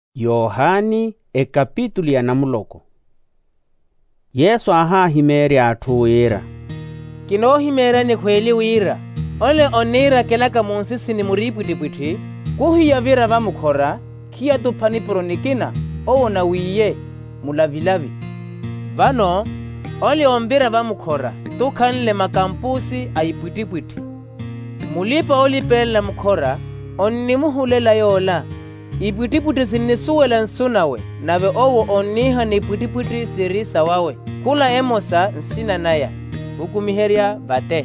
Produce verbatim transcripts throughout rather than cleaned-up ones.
Yohani ekapituli ya namuloko. Yesu aha himere atuwira. Kino himera ni kweli wira. Ole onira kelaka monsisi ni muripwitipwiti. Kuhiya vira vamukora. Kia tupani pronikina. Owo na wiye. Mulavilavi. Vano. Ole ombira vamukora. Tukanle makampusi aipwitipwiti. Mulipa oli pela mukora. Onimuhulela yola. Ipwitipwiti sinisuwela nsunawe. Nawe owo oniha ni ipwitipwiti siri sawawe. Kula emosa nsina naya. Ukumiheria bate.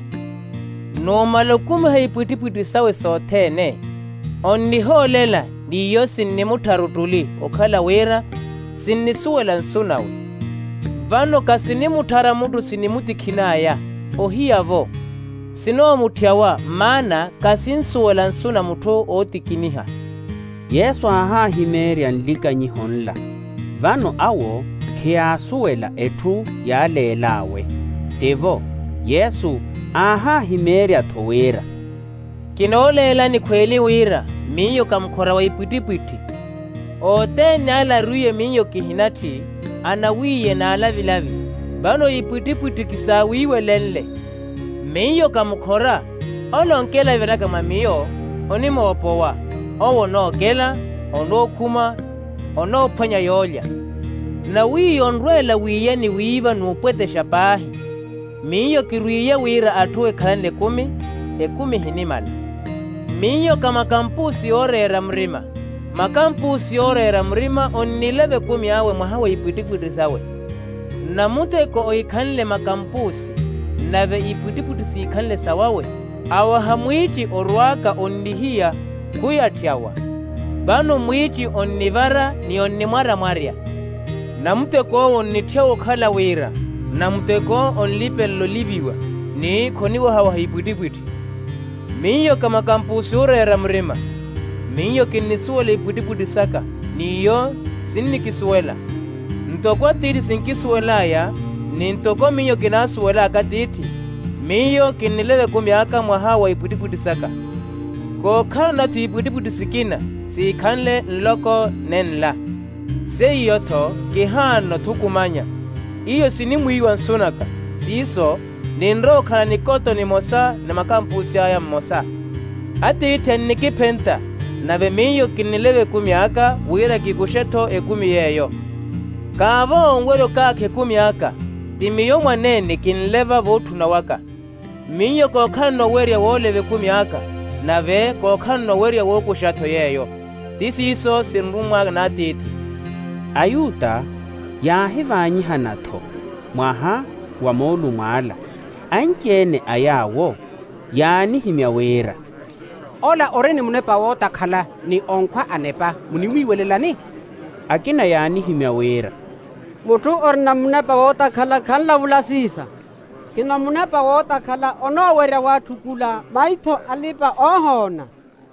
No malokumiha ipwitipwiti sawe sotene. Oniholela niyo sinnimutarutuli okhala wera sinnisuwela nsunawe. Vano kasinimutara mutu sinimutikinaya. Ohiyavo. Sino mutiawa mana kasinsuwela nsuna mutu otikiniha. Yesu aha himeri anlika nyihonla. Vano awo kiasuwela etu yalelawe. Tevo, Yesu aha himeri atowera. Kinolela ni kweli wira, miyo kamkora wa ipwitipwiti. Ote nala ruye miyo kihinati, anawiye na alavilavi. Bano ipwitipwiti kisawiwe lenle. Miyo kamkora, olonkela vira kama miyo, onimo opowa. Owo no kela, ono kuma, ono panya yolya. Na wiyo onrwela wiye ni wiva nupwete shapahi. Miyo kiruye wira atuwe kalane kumi, e kumi hinimala. Miyo kama kampusi orera mrima. Makampusi orera mrima onileve kumi awe mahawa ipwitipwiti sawe. Na mute ko oikanle makampusi, nave ipwitipwiti si ikanle sawawe. Awa hamwiti orwaka ondihia kuyatiawa. Bano mwiti onnivara ni onnimwara mwaria. Na muteko onniteo khala wira. Na muteko onlipelo libiwa. Ni koniwa hawa ipwitipwiti. Miyo kama kampusi orera mrima. Miyo kinisuwela ipwitipwiti saka. Niyo sinni kisuwela. Ntoko titi sinkisuwela ya. Ni ntoko miyo kinasuwela akatiti. Miyo kinileve kumi aka mwahawa ipwitipwiti saka. Ko kana tu ipwitipwiti sikina, si kanle nloko nenla. Se yoto kihano tukumanya. Iyo sinimwiwa nsunaka, siso ninro kana nikoto ni mosa na makampusi haya mosa. Ati ite nikipenta, nave miyo kinileve kumi aka, wira kikusheto e kumi yeyo. Kaavo ongwelo kake kumi aka, timiyo mwanene kinileva votu na waka. Miyo ko kano weria woleve kumi aka. Nave ko kano weria woku shato yeyo. Tisi iso sinrumwa na titi. Ayuta ya hivanyi hanato. Mwaha wa molu mwala. Anjene ayawo. Yani himya wera. Ola oreni munepa wota khala ni onkwa anepa. Muniwiwelelani? Akina yani himya wera. Mutu orna munepa wota khala khanla ulasisa. Kina munepa wota khala ono weria watukula maito alipa ohona.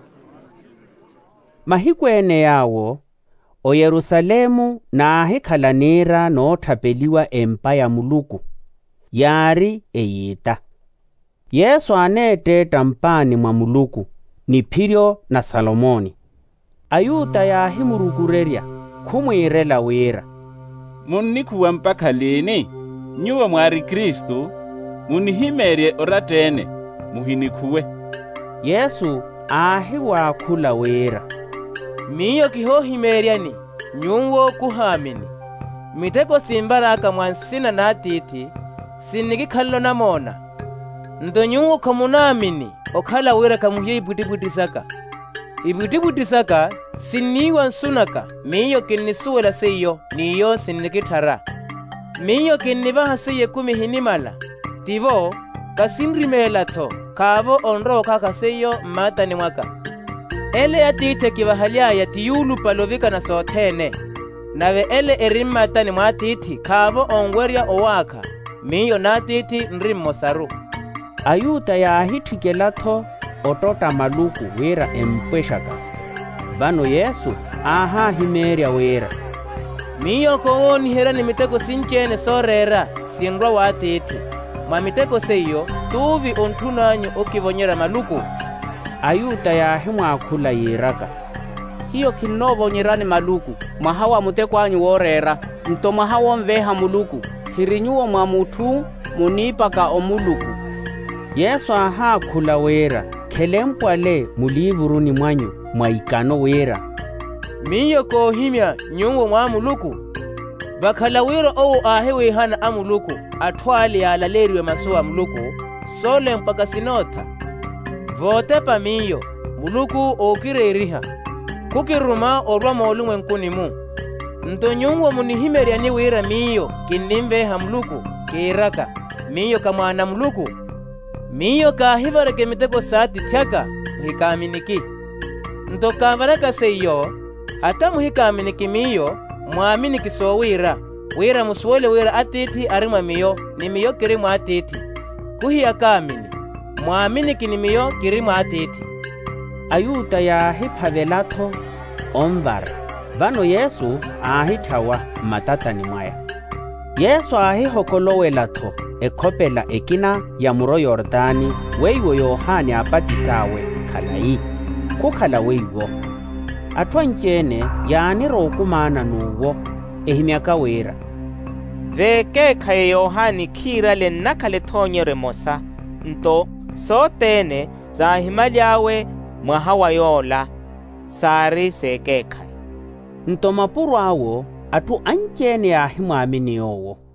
Mahikwene yawo o Yerusalemu na hekalanera no tapeliwa empa ya muluku. Yari eyita. Yesu anete tampani mwa muluku. Ni Pirio na Salomoni. Ayuta ya himurukureria. Kumwirela wera. Munikuwa mpaka lini? Nyuwa mwari Kristu. Munihimerie oratene. Muhinikuwe. Yesu ahi wakula wera. Miyo kiho himeriani. Nyungo kuhamini. Miteko simbaraka mwansina na titi. Sinigi kallo na mona. Ndo nyungo kamunamini. Okhala wera kamuhye ipwitipwiti saka. Ipwitipwiti saka. Siniwa nsunaka. Miyo kinisuwela seyo. Niyo sinikitara. Miyo kinivaha seye kumi hinimala. Tivo, kasinrimela to, kavo onro kaka seyo mata ni mwaka. Ele yatite kivahalia ya tiyulu palovika na sotene. Nawe ele erimata ni mwatiti, kavo ongweria owaka. Miyo natiti nrimo saru. Ayuta ya hitikelato otota maluku wera empweshakasi. Vano Yesu aha himeria wera. Miyo kooni hera ni miteko sinchene sorera, sienrwa watiti. Mamiteko seyo, tuvi ontunanyo okivonyera maluku. Ayuta ya himwa akula yiraka. hiyo kinovonyerani maluku mwahawa mutekwanyu worera nto mwahawo mveha muluku hirinyuwo mwa mutu munipaka omuluku. Yesu aha khula wera kelempwale mulivuruni mwanyu mwaikano wera miyo kohimya nyungo mwa muluku bakhala wira owo ahe wehana amuluku athwali alaleriwe masuwa muluku sole mpaka sinotha vote pa miyo muluku okireriha kukiruma orwa molu mwenkunimu nto nyungo munihimerya ni wira miyo kinimveha muluku kiraka miyo kamwana muluku miyo kahivareke miteko sati thyaka muhikaminiki nto kavaraka seyo hata muhikaminiki miyo mwaminiki so wira wira musuwele wira atiti arimwa miyo ni miyo kirimwa atiti kuhi akamini mwaminiki ni miyo kirimwa atiti. Ayuta yahiphavelatho omvara vano Yesu ahithawa matatani mwaya. Yesu ahihokolowellatho ekhopela ekina ya muro Yordani weiwo Yohane apatisawe khalai kukhala weiwo athwancene yanira okumana nuwo ehimyaka wera veke khaye Yohane khira le nakhale thonyere mosa nto sotene zahimalyawe mwahawa yola sari sekekha nto mapuru awo atu ancene ahimwamini yowo.